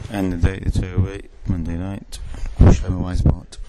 And the date is Monday night. Shlomo Weisbart.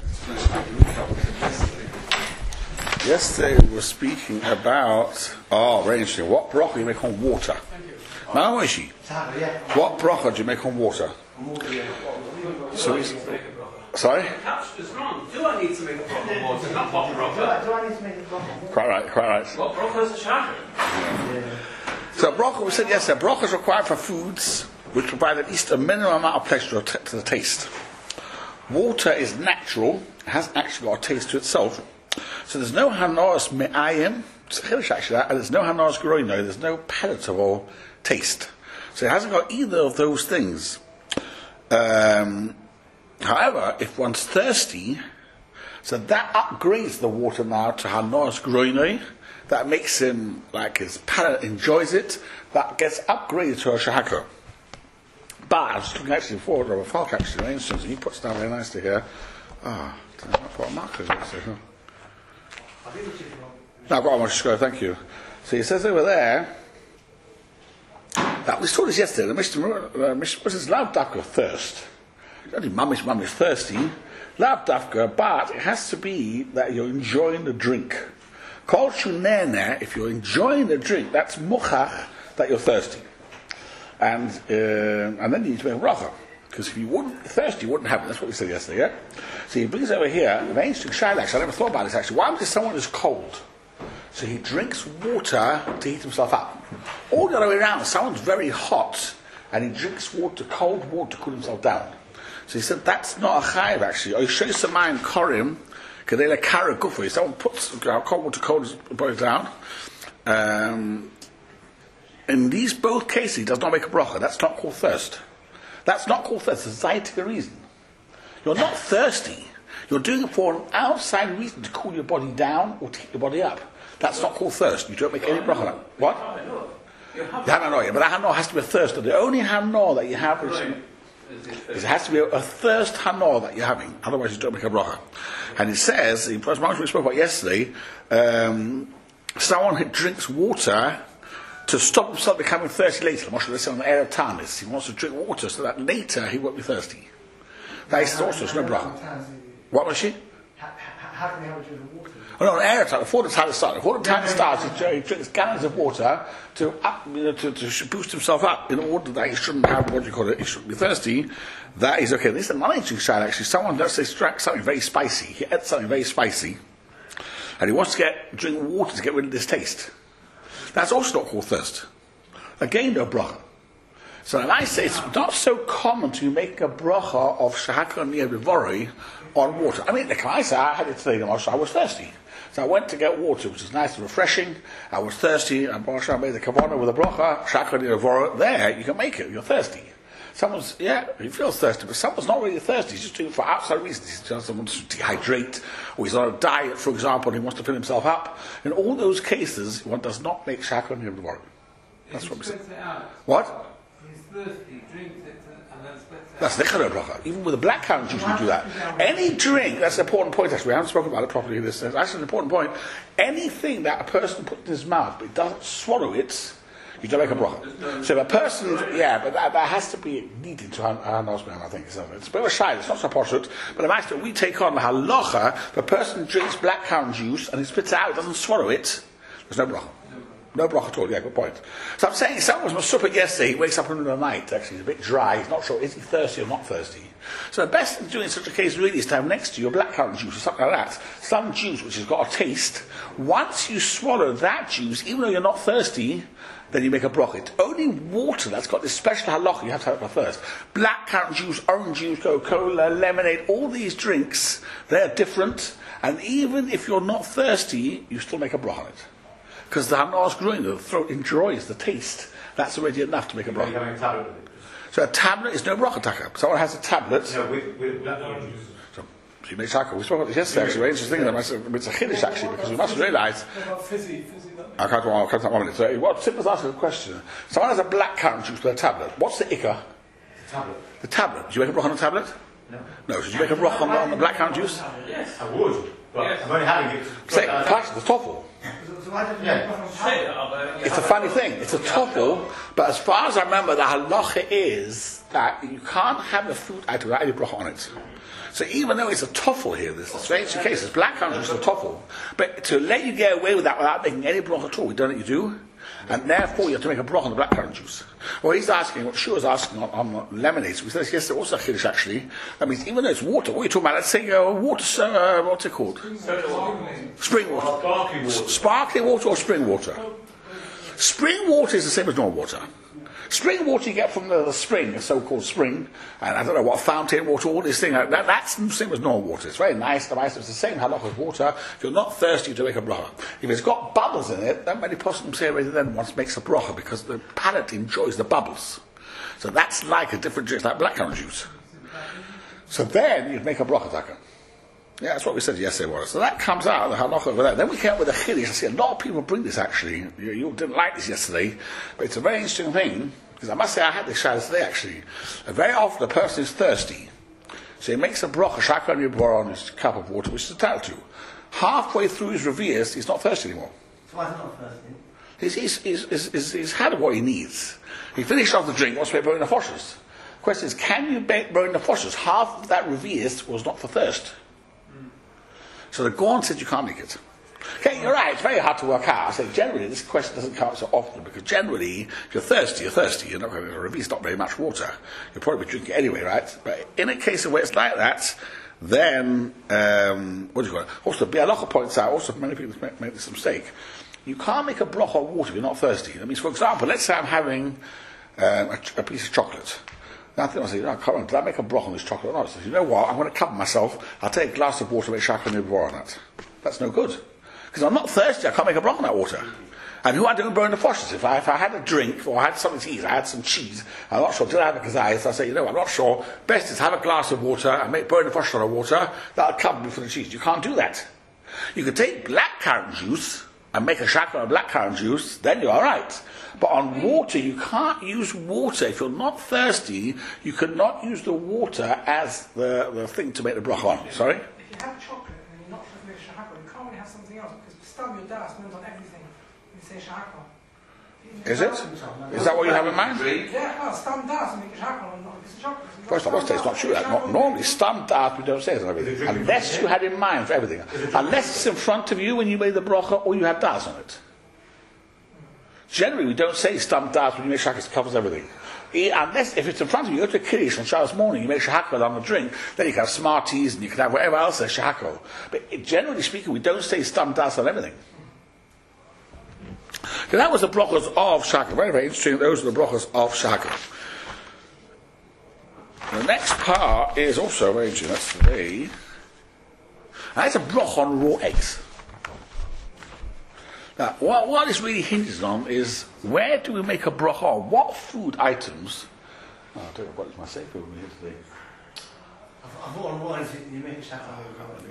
Yesterday we were speaking about very interesting. What bracha you make on water? Mamamoshi. What bracha do you make on water? So sorry? It's wrong. Do I need to make a bracha on water? Not what bracha. Do I need to make a bracha? Quite right. What bracha is a shachar? So bracha, we said yesterday, bracha is required for foods which provide at least a minimum amount of pleasure to the taste. Water is natural, it has actually got a taste to itself. So there's no hanoras me'ayim, it's chiddush actually, and there's no hanoras groino, there's no palatable taste. So it hasn't got either of those things. However, if one's thirsty, so that upgrades the water now to hanoras groino, that makes him, like his palate enjoys it, that gets upgraded to a shahako. But I was talking actually before, Robert Falk actually, for instance, and he puts down very nicely here. I've got a marker here. No, I've got one, just go, thank you. So he says over there, that we saw this yesterday, the Mishnah was his lav dafka thirst. Only mum is thirsty, lav dafka, but it has to be that you're enjoying the drink. Kol shunene, if you're enjoying the drink, that's muchach, that you're thirsty. And then you need to make a bracha. Because if you wouldn't be thirsty, you wouldn't have it. That's what we said yesterday, yeah? So he brings over here, an interesting shayla, I never thought about this actually. Why would someone is cold? So he drinks water to heat himself up. All the other way around, someone's very hot, and he drinks water, cold water, to cool himself down. So he said, that's not a chayiv actually. Oishosamayim korim, kadela kara gufu. Someone puts cold water, boils down. In these both cases, he does not make a bracha. That's not called thirst. That's not called thirst. It's a zayitika reason. You're not thirsty. You're doing it for an outside reason to cool your body down or to heat your body up. That's not called thirst. You don't make any bracha. What? You have hanoah, but that hanoah has to be a thirst. The only hanoah that you have is it has to be a thirst hanoah that you're having. Otherwise, you don't make a bracha. And it says, in the we spoke about yesterday, someone who drinks water to stop himself becoming thirsty later. Moshe says on the air of Tanis, he wants to drink water so that later he won't be thirsty. That is also no bracha. What was she? How can we have a drink of water? Oh no, an air time. Before the time starts, he drinks gallons of water to boost himself up in order that he shouldn't have he shouldn't be thirsty. That is okay. This is another interesting side actually. Someone does say something very spicy. He ate something very spicy, and he wants to drink water to get rid of this taste. That's also not called thirst. Again, no bracha. So when I say it's not so common to make a bracha of shahaka niyah on water. I mean, like I say, I had it today, I was thirsty. So I went to get water, which is nice and refreshing. I was thirsty, and I made the kavanah with a bracha, shahaka niyah there, you can make it, you're thirsty. He feels thirsty, but someone's not really thirsty, he's just doing it for outside reasons. He just wants to dehydrate, or he's on a diet, for example, and he wants to fill himself up. In all those cases, one does not make shahaka niyah. That's what we said. What? He's thirsty, drinks it, and then spits it out. That's nechad bracha. Even with a black currant juice, we do that. Any drink, that's an important point actually, we haven't spoken about it properly, this is actually an important point. Anything that a person puts in his mouth, but he doesn't swallow it, you don't make a bracha. So if a person, but that has to be needed to Hanos, I think. So it's a bit of a shy, it's not so poshut, but the master, we take on the halacha, if a person drinks black currant juice and he spits it out, doesn't swallow it, there's no bracha. No bracha at all, good point. So I'm saying someone was super yesterday, he wakes up in the night, actually, he's a bit dry, he's not sure, is he thirsty or not thirsty? So the best thing to do in such a case really is to have next to you a black currant juice or something like that, some juice which has got a taste. Once you swallow that juice, even though you're not thirsty, then you make a bracha. It's only water that's got this special halacha you have to have it first. Black currant juice, orange juice, Coca-Cola, lemonade, all these drinks, they're different, and even if you're not thirsty, you still make a bracha on it. Because the hana's growing, the throat enjoys the taste. That's already enough to make a bracha. So a tablet is no bracha taka. Someone has a tablet. No, with black juice. So you make shaka. We spoke about this yesterday actually, very interesting thing. It's a chiddush actually, because we must realise. Fizzy. I can't one minute. So what Simba's asking a question. Someone has a black currant juice with a tablet. What's the ikka? Tablet. The tablet. Do you make a bracha on a tablet? No, should you make a broch on the black currant juice? Yes. I would, but Yes. I'm only having it. Say, pass the toffel. So why didn't you Yeah. make one Say on that, but It's a funny thing. It's a toffel, but as far as I remember, the halacha is that you can't have a food item without any bracha on it. So even though it's a toffel here, this is a strange case. It's black currant juice, a toffel, but to let you get away with that without making any bracha at all, we don't let you do, and therefore you have to make a bracha on the black currant juice. Well, he's asking, what Shu is asking on lemonade. We said yes, there's also a chiddush actually. That means even though it's water, what are you talking about? Let's say water, what's it called? Spring water. Sparkling water. Sparkling water or spring water? Spring water is the same as normal water. Spring water you get from the spring, the so-called spring, and I don't know what, fountain water, all this thing, that's the same as normal water. It's very nice, it's the same halacha as water. If you're not thirsty, to make a bracha. If it's got bubbles in it, then many poskim say already then once makes a bracha, because the palate enjoys the bubbles. So that's like a different drink, like black currant juice. So then you'd make a bracha taka. Yeah, that's what we said yesterday, was. So that comes out, the halacha over there. Then we came up with a chiddush. I see a lot of people bring this actually. You didn't like this yesterday, but it's a very interesting thing, because I must say I had this shadow today actually. Very often a person is thirsty, so he makes a bracha, shakar nibor, on his cup of water, which is entitled to. Halfway through his reviers, he's not thirsty anymore. So why is it not thirsty? He's had what he needs. He finished off the drink, wants to make burning the foshes. Question is, can you make burning the foshes? Half of that reviers was not for thirst. So the Gorn said you can't make it. Okay, you're right, it's very hard to work out. I say generally this question doesn't come up so often, because generally if you're thirsty, you're thirsty. You're not going to release not very much water. You'll probably be drinking anyway, right? But in a case of where it's like that, then what do you call it? Also, Bialocha points out, also many people make this mistake. You can't make a bracha on water if you're not thirsty. That means, for example, let's say I'm having a piece of chocolate. Now I think I say, no, come on, did I make a broch on this chocolate or not? So you know what, I'm going to cover myself, I'll take a glass of water, make shakar nibor on it. That's no good. Because I'm not thirsty, I can't make a broch on that water. And who I don't burn the foshes. If I had a drink, or I had something to eat, I had some cheese, I'm not sure, did I have a kazayas? I say, you know, I'm not sure, best is have a glass of water and burn the foshes on the water, that'll cover me for the cheese. You can't do that. You could take black currant juice and make a shakar on black currant juice, then you're alright. But on water, you can't use water. If you're not thirsty, you cannot use the water as the thing to make the bracha on. Sorry? If you have chocolate and you're not supposed to make shahakar, you can't really have something else, because stam your das means on everything. You say shahakar. Is it? Is that what you have in mind? Yeah, well, stam das and make a shahakar on a piece of chocolate. First of all, it's not true. Normally, stumped out, we don't say it on everything. Unless you had in mind for everything. Unless it's in front of you when you made the bracha, or you have das on it. Generally, we don't say stumped das when you make shakar, it covers everything. Unless, if it's in front of you, you go to Kiddush on Shabbos morning, you make shahakar on the drink, then you can have Smarties and you can have whatever else there's shahakar. But generally speaking, we don't say stumped das on everything. So that was the brachas of shahakar. Very, very interesting. Those are the brachas of shahakar. The next part is also very interesting. That's today. That's a brach on raw eggs. Now, what this really hinges on is, where do we make a bracha on? What food items? Oh, I don't know what is my safe over here today. I've got on what is it, you make a shahakar.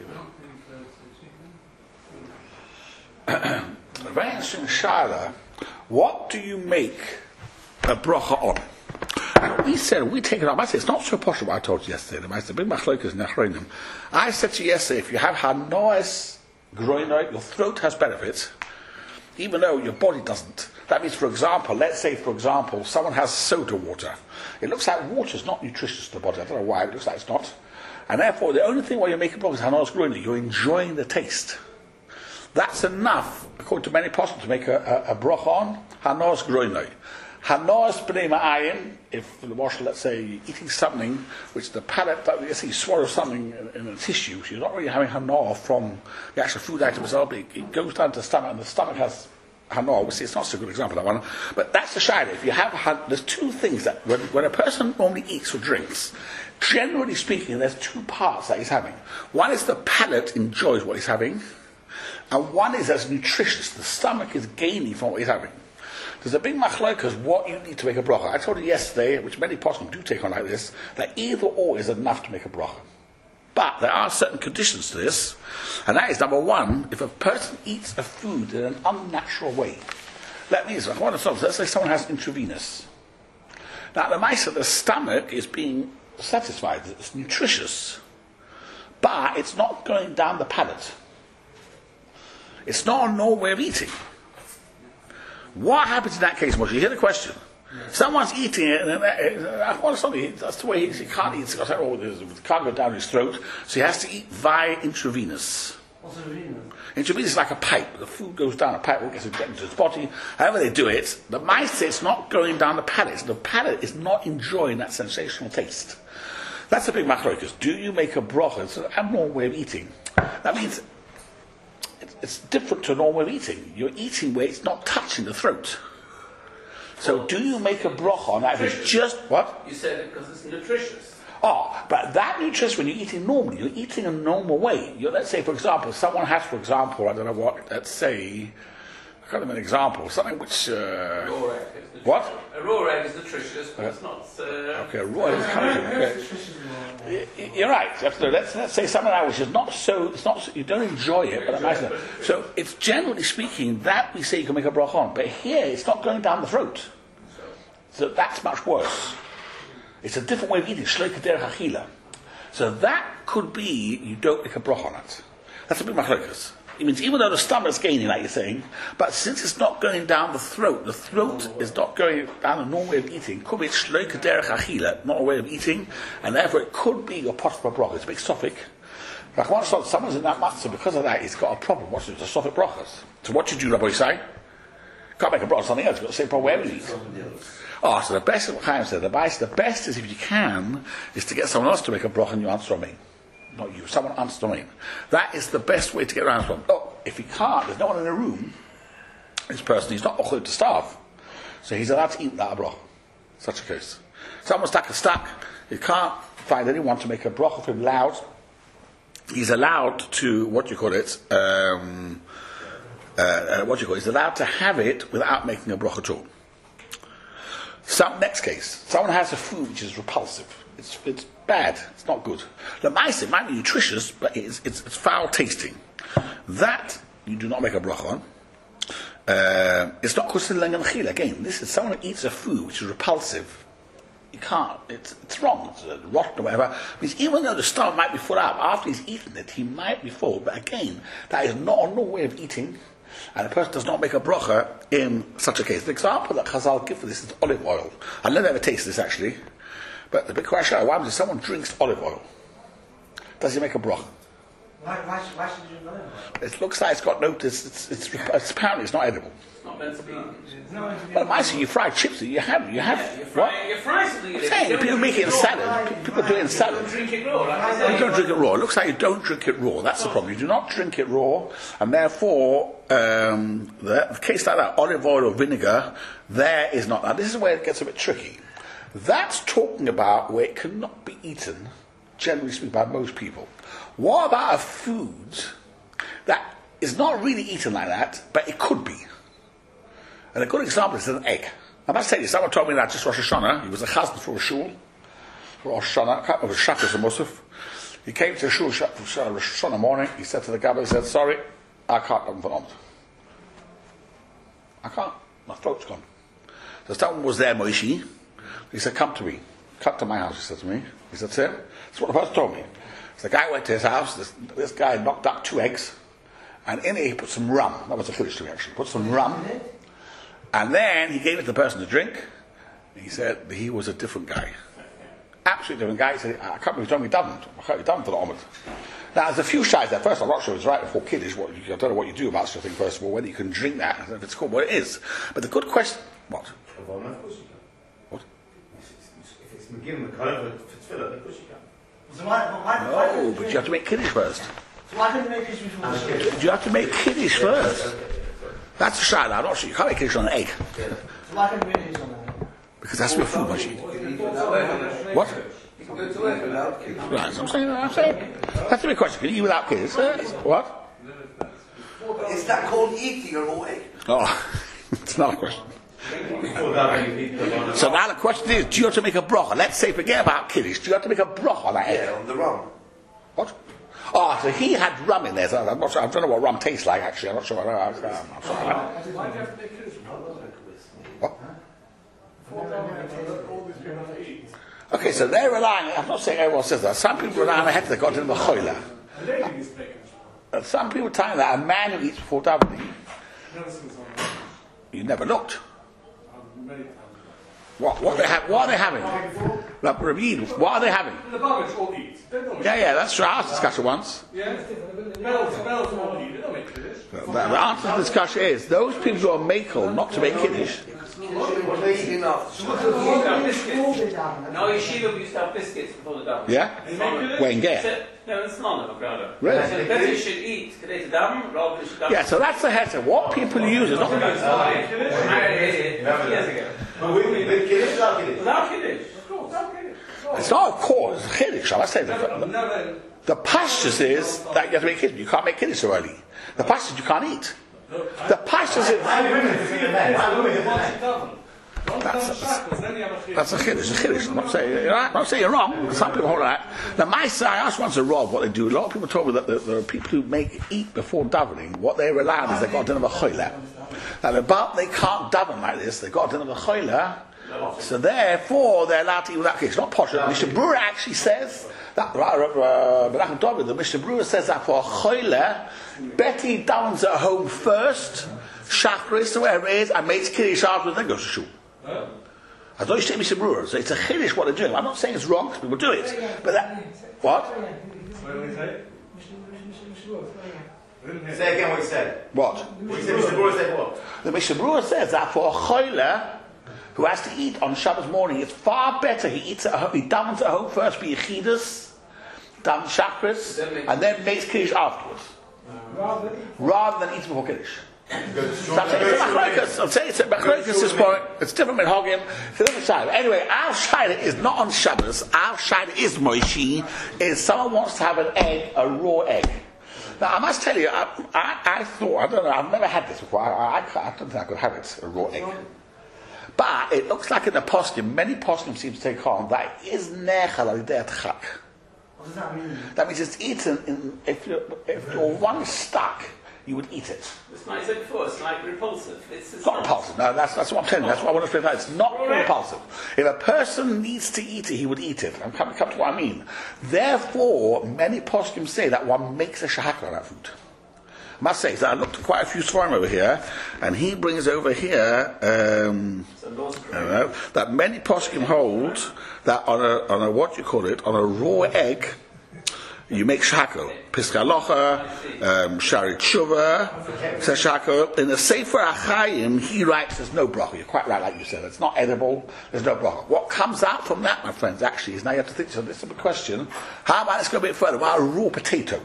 A very interesting shaila. What do you make a bracha on? And we said, we take it up. I said, it's not so posh what I told you yesterday. I said, big machlokas in Achronim. I said to you yesterday, if you have hanois groinoi, your throat has benefits, even though your body doesn't. That means, for example, let's say, for example, someone has soda water. It looks like water is not nutritious to the body. I don't know why, but it looks like it's not. And therefore, the only thing while you're making progress is hanois groinoi, you're enjoying the taste. That's enough, according to many poskim, to make a bracha on hanois groinoi. Hanoas b'nei ma'ayin, if the marshal, let's say, you're eating something which the palate, let's say you swallow something in a tissue, so you're not really having hanoah from the actual food item itself, it goes down to the stomach, and the stomach has hanoah. We see it's not such a good example, that one, but that's the shayla. If you have, there's two things that, when a person normally eats or drinks, generally speaking, there's two parts that he's having. One is the palate enjoys what he's having, and one is as nutritious, the stomach is gaining from what he's having. There's a big machlokas what you need to make a bracha. I told you yesterday, which many poskim do take on like this, that either or is enough to make a bracha. But there are certain conditions to this, and that is, number one, if a person eats a food in an unnatural way. That means, let's say someone has intravenous. Now, the mice of the stomach is being satisfied, it's nutritious, but it's not going down the palate. It's not a normal way of eating. What happens in that case, Moshe? You hear the question. Someone's eating it, and that's the way he can't eat. It can't go down his throat, so he has to eat via intravenous. What's a venous? Intravenous is like a pipe. The food goes down a pipe, gets injected into his body. However they do it, the mice say it's not going down the palate. The palate is not enjoying that sensational taste. That's a big machlokas. Do you make a brocha? It's an abnormal way of eating. That means it's different to a normal way of eating. You're eating where it's not touching the throat. So do you make a brocha on that? If it's just, what? You said it because it's nutritious. Oh, but that nutritious, when you're eating normally, you're eating a normal way. Let's say, for example, someone has, for example, I don't know what, let's say, I can't give an example, something which... Raw egg is nutritious. What? A raw egg is nutritious, but it's not... Okay, raw egg is coming. Okay. You're right. Let's say something like which is not so, it's not, you don't enjoy it, but imagine it. So it's generally speaking that we say you can make a bracha on, but here it's not going down the throat. So that's much worse. It's a different way of eating, shleika derech achila. So that could be you don't make a bracha on it. That's a big machlokas. It means even though the stomach's gaining, like you're saying, but since it's not going down the throat is not going down a normal way of eating, could be shleika derech achila, not a way of eating, and therefore it could be your pot for bracha. It's a big sophic. Like once someone's in that matzah, because of that, he's got a problem. What's it? The sophic brachas. So what you do, Rabbi Yisai? Can't make a bracha on something else. You've got the same problem wherever you eat. Oh, so the best, what Chaim said, the best is if you can, is to get someone else to make a bracha and you answer Amen. Not you, someone answers Amen. That is the best way to get around to him. Oh, if he can't, there's no one in the room, this person, he's not ochel to starve. So he's allowed to eat that bracha. Such a case. Someone's stuck, you can't find anyone to make a bracha for him loud. He's allowed to, he's allowed to have it without making a bracha at all. Next case, someone has a food which is repulsive. It's bad. It's not good. The mice, it might be nutritious, but it's foul tasting. That you do not make a bracha on. It's not considered lengan chila. Again, this is someone who eats a food which is repulsive. You can't. It's wrong. It's rotten or whatever. It means even though the stomach might be full up, after he's eaten it, he might be full. But again, that is not a normal way of eating. And a person does not make a bracha in such a case. The example that Chazal give for this is olive oil. I've never ever tasted this actually. But the big question, what happens if someone drinks olive oil? Does he make a bracha? Why should you drink olive oil? It looks like it's got no, it's apparently it's not edible. It's not meant to be. Well, it might say you fry chips, you have You fry something in it. saying, people make it in salad. People do it in salad. Drink it raw, like I said. You don't drink it raw. It looks like you don't drink it raw. That's the problem. You do not drink it raw, and therefore, the case like that, olive oil or vinegar, there is not. Now, this is where it gets a bit tricky. That's talking about where it cannot be eaten, generally speaking, by most people. What about a food that is not really eaten like that, but it could be? And a good example is an egg. I must tell you, someone told me that just Rosh Hashanah. He was a chazan for a shul. For Rosh Hashanah, I can't remember Shabbos or Musaf. He came to a shul Rosh Hashanah morning. He said to the Gabbai, he said, sorry, I can't come for Omid. I can't. My throat's gone. So someone was there, Moishi. He said, come to me. Come to my house, he said to me. He said, sir, that's what the person told me. So the guy went to his house. This guy knocked up 2 eggs. And in it he put some rum. That was a chiddush to me, actually. Put some rum. And then he gave it to the person to drink. He said he was a different guy. Absolutely different guy. He said, I can't believe he told me I can't be done for the Omid. Now, there's a few shies there. First, I'm not sure it's right before Kiddush. I don't know what you do about such a thing, first of all, whether you can drink that, if it's called what it is. But the good question... What? What? If it's McGinn, McCullough, if it's Philip, of course you can. So why No, but you have to make Kiddush first. So why can't you make Kiddush before the shul? You have to make Kiddush first. That's a shayla. I'm not sure. You can't make Kiddush on an egg. So why can't you make Kiddush on that? Because that's where food machine. What? Right, so I'm saying. That's a big question. Can you eat without Kiddush? What? Is that called eating a raw egg? Oh, it's not a question. So now the question is, do you have to make a bracha? Let's say, forget about Kiddush. Do you have to make a bracha on that egg? Yeah, on the rum. What? Oh, so he had rum in there. So I'm not sure. I don't know what rum tastes like, actually. I'm not sure. I'm sorry. Why do you have to make Kiddush? What? All these people have to eat. Okay, so they're relying, I'm not saying everyone says that, some people rely on the heter that got in the choila. A lady is making And some people tell you that a man who eats before davening, never seen someone you never looked. many times. What are they having? Like, Rabid, what are they having? The Babbage all eat. They don't Yeah, that's true. I asked this discussion once. Yeah? Bells all eat. They don't make Kiddush. The answer to the discussion is those people who are makel not to make kiddush. Enough. No, Yeshiva used to have biscuits before the daven. Yeah? When get? No, it's not, brother. Really? So better you should eat today to daven rather than you should daven. Yeah, so that's the heter. What people use is not. Years ago. But we Kiddush without Kiddush. Without Kiddush. It's not a cause, it's a kiddush. I say that. The pastures is that you have to make kiddush. You can't make kiddush so early. The pastures you can't eat. The pastures is. That's a chiddush. I'm not saying you're wrong. Some people hold that. Now, I asked once a Rav what they do. A lot of people told me that there are people who eat before davening. What they rely on is they've got dinner of a choila. Now, but they can't daven like this. They've got dinner of a choila. So therefore, they're allowed to eat without kiddush. It's not posh. Mishnah Berurah actually says that. The Mishnah Berurah says that for a choila, Betty davens at home first, shachris to wherever it is, and makes kiddush afterwards, then goes to shul. I don't say Mishnah Berurah, so it's a chiddush what they're doing. I'm not saying it's wrong because people do it, but that what? Say again what you said. What? What you said, Mr. Brewer said what? The Mishnah Berurah says that for a choila who has to eat on Shabbos morning, it's far better he eats at home. He davens at home first, be yechidus, davens shachris, and then makes kiddush afterwards, rather than eating before kiddush. So I'm saying it's a machlokes this point. It's different with Hogim. It's a different side. Anyway, our shayla is not on Shabbos. Our shayla is Moishi. Is someone wants to have an egg, a raw egg. Now I must tell you, I thought, I don't know, I've never had this before. I don't think I could have it, a raw egg. But it looks like in the poskim, many poskim seem to take on that is nechal al yedei chak. What does that mean? That means it's eaten if you're one stuck, you would eat it. It's like I said before, it's like repulsive. It's Not repulsive. No, that's what I'm telling you. That's what I want to explain. It's not repulsive. If a person needs to eat it, he would eat it. I'm coming to what I mean. Therefore, many poskim say that one makes a shahakar on that food. I must say, so I looked at quite a few svarim over here, and he brings over here that many poskim hold that on a what you call it, on a raw egg, you make shako, piskalocha, shari tshuva, says shako. In the Sefer Achayim, he writes there's no bracha. You're quite right, like you said. It's not edible. There's no bracha. What comes out from that, my friends, actually, is now you have to think. So this is a big question. How about let's go a bit further? About a raw potato.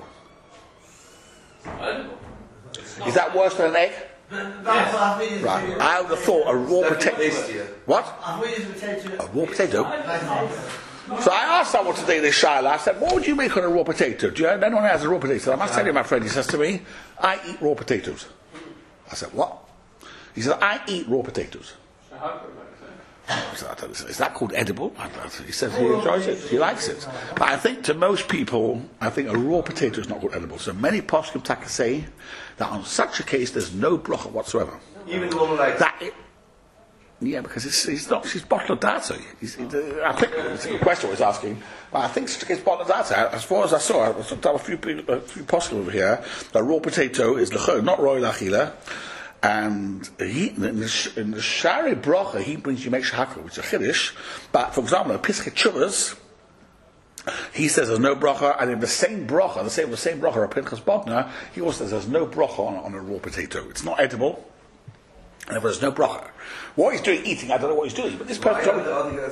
Is that worse than an egg? That's what I think is. Right. I would have thought a raw potato. What? I thought it was potato. A raw potato. So I asked someone today this shayla. I said, "What would you make on a raw potato? Do you know anyone has a raw potato?" I must tell you, my friend. He says to me, "I eat raw potatoes." I said, "What?" He said, "I eat raw potatoes." I said, "Is that called edible?" He says he enjoys it. He likes it. But I think to most people, I think a raw potato is not called edible. So many poskim taka say that on such a case, there's no bracha whatsoever. Even the one like That. Yeah, because she's bottled data. I think it's a good question he's asking, but I think it's bottled data. As far as I saw, I looked at a few poskim over here. The raw potato is not royal achila. And in the Shari Bracha, he brings you make shahakar, which is a chiddush. But for example, in Pischei Teshuvos, he says there's no bracha, and in the same bracha, the same bracha, or Pinchas Bodner, he also says there's no bracha on a raw potato. It's not edible, and there's no bracha. What he's doing, eating, I don't know what he's doing, but this person told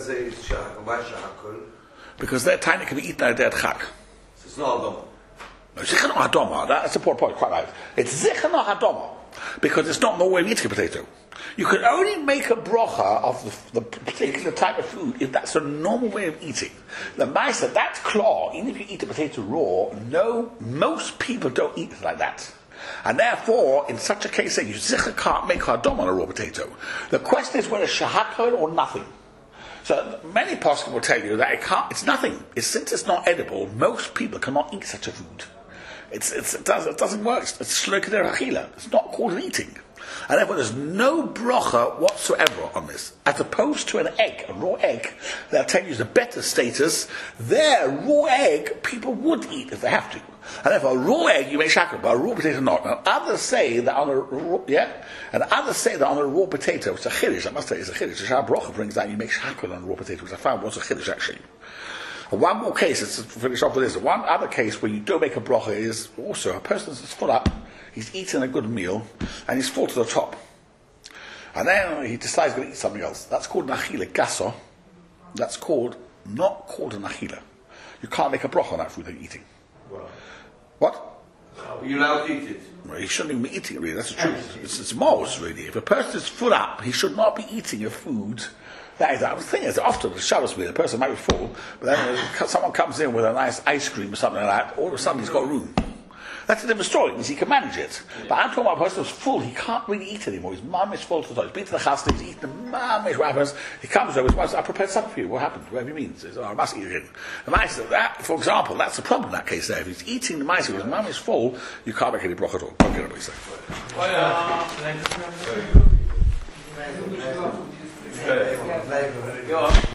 me because their tiny can be eaten at their chak. It's not Adoma. No, Zichron Hadoma. That's a poor point. Quite right. It's Zichron Hadoma. Because it's not the way of eating a potato. You can only make a bracha of the particular type of food if that's a normal way of eating. The Maisa, that claw, even if you eat a potato raw, no, most people don't eat it like that. And therefore, in such a case, you can't make hadom on a raw potato. The question is whether shahakar or nothing. So many poskim will tell you that it's nothing. Since it's not edible, most people cannot eat such a food. It doesn't work. It's shloikadei achila. It's not called an eating. And therefore there's no bracha whatsoever on this. As opposed to an egg, a raw egg, they'll tell you is a better status. Their raw egg, people would eat if they have to. And therefore a raw egg you make shakar, but a raw potato not. And others say that on a raw, and others say that on a raw potato, it's a chiddush, I must say it's a chiddush. The Shah Bracha brings down you make shakar on a raw potato, which I found was a chiddush actually. One more case, let's finish off with this. One other case where you don't make a bracha is also a person is full up, he's eating a good meal, and he's full to the top. And then he decides to eat something else. That's called an achila gaso. That's not called an achila. You can't make a bracha on that food that you're eating. Well, What? Are you allowed to eat it? Well, he shouldn't even be eating it, really. That's the truth. It's mos, really. If a person is full up, he should not be eating a food. That is, the thing is, often the Shabbos meal, the person might be full, but then someone comes in with a nice ice cream or something like that, all of a sudden he's got room. That's a different story, because he can manage it. But I'm talking about a person who's full, he can't really eat anymore. His mum is full to the top. He's been to the chasna, he's eaten the mamish. What happens? He comes over, I prepared something for you. What happened? Whatever he means. He says, I must eat again. The mice, that, for example, that's the problem in that case there. If he's eating the mice, if his mum is full, you can't make any broch at all. Don't get what he said. Go on.